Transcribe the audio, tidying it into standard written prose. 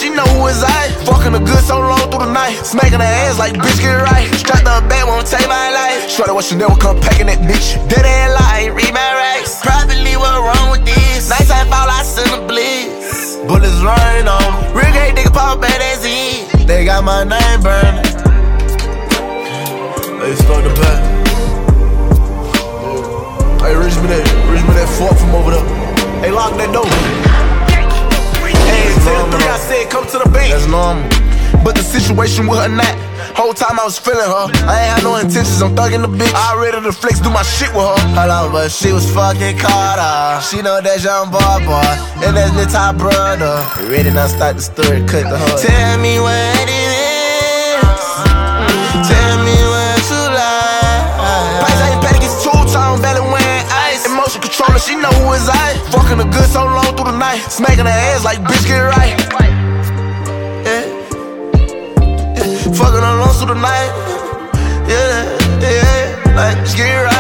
she know who is I. Fucking the good so long through the night. Smacking her ass like bitch get it right. Strapped to her back, won't take my life. Shorty what she never come packing that bitch. Dead ass lie, read my rags. Privately, what wrong with this? Nighttime fall, I send a bliss. Bullets running on me. Real gay nigga pop bad as he. They got my name burning. Hey, start the back. Hey, reach me that fork from over there. Hey, lock that door. Hey, tell the 3 I said come to the bank. That's normal. But the situation with her not. Whole time I was feeling her. I ain't had no intentions on thugging the bitch. I ready to flex, do my shit with her. Hold on, but she was fucking caught up. She know that young boy, and that's the top brother. You ready now? Start the story, cut the hood. Tell me what it is. Tell me what you like. Price ain't petty, gets two-tone, belly wearing ice. Emotion controller, she know who is I. Fucking the good so long through the night. Smacking her ass like bitch get it right. Fucking alone through the night, yeah, like, just get it right.